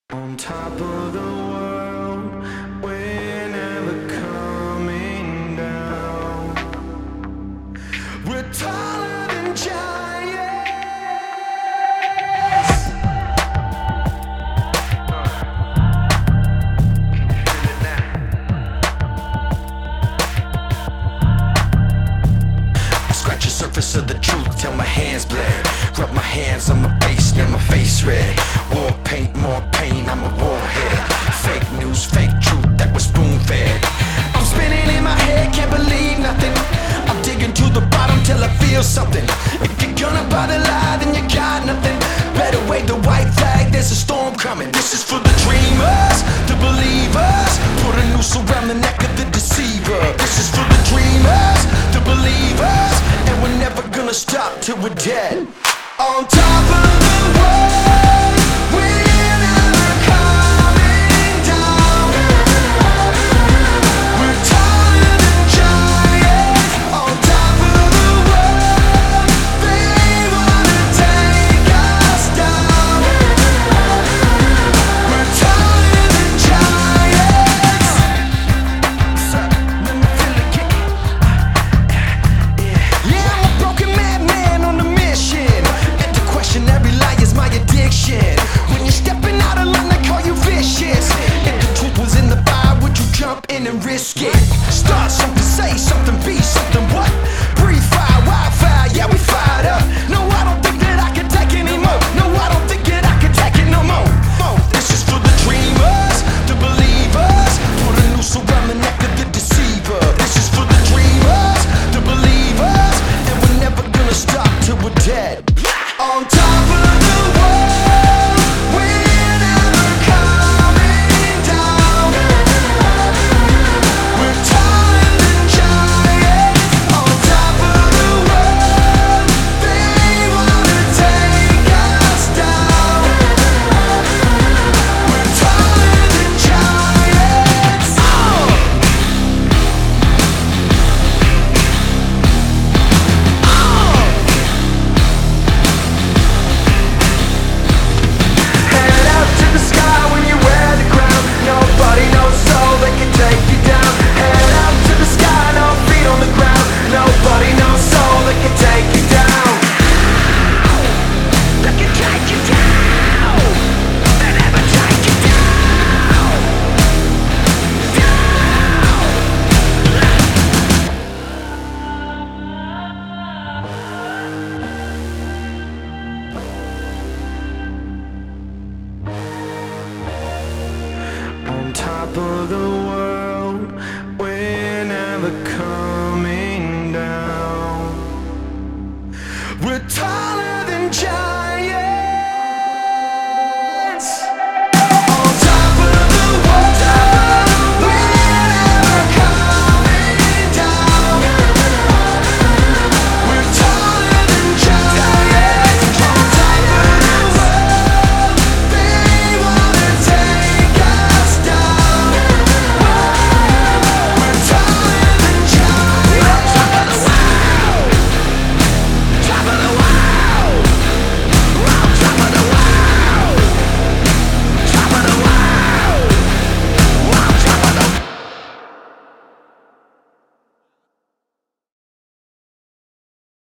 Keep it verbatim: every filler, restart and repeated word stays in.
On top of the world, we're never coming down. We're taller than giants. Uh, can you feel it now? I scratch the surface of the truth till my hands bled. Rub my hands on my face, now my face red. War paint, more pain, I'm a warhead. Fake news, fake truth that was spoon-fed. I'm spinning in my head, can't believe nothing. I'm digging to the bottom till I feel something. If you're gonna bother lie, then you got nothing. Better wave the white flag, there's a storm coming. This is for the dreamers, the believers. Put a noose around the neck of the deceiver. This is for the dreamers, the believers. And we're never gonna stop till we're dead. On top of the world, we're never coming down. We're taller than giants. On top of the world, they wanna take us down. We're taller than giants. So, let me feel it kick. Yeah, I'm a broken madman on a mission. Every lie is my addiction. When you're stepping out of line, they call you vicious. If the truth was in the fire, would you jump in and risk it? Start something, say something, be something, what? Breathe fire, wildfire, yeah, we fired up. No, I don't think that I can take anymore. No, I don't think that I can take it no more. Oh, this is for the dreamers, the believers. Put a noose around the neck of the deceiver. This is for the dreamers, the believers. And we're never gonna stop till we're dead. On top of the world, we're never coming down. We're taller than giants. On top of the world, they wanna take us down. We're taller than giants. Oh! The sky when you wear the crown. Nobody, no soul that can take you down. Head up to the sky, no feet on the ground. Nobody, no soul that can take you down. That can take you down. That ever take you down. Down. On top of the world.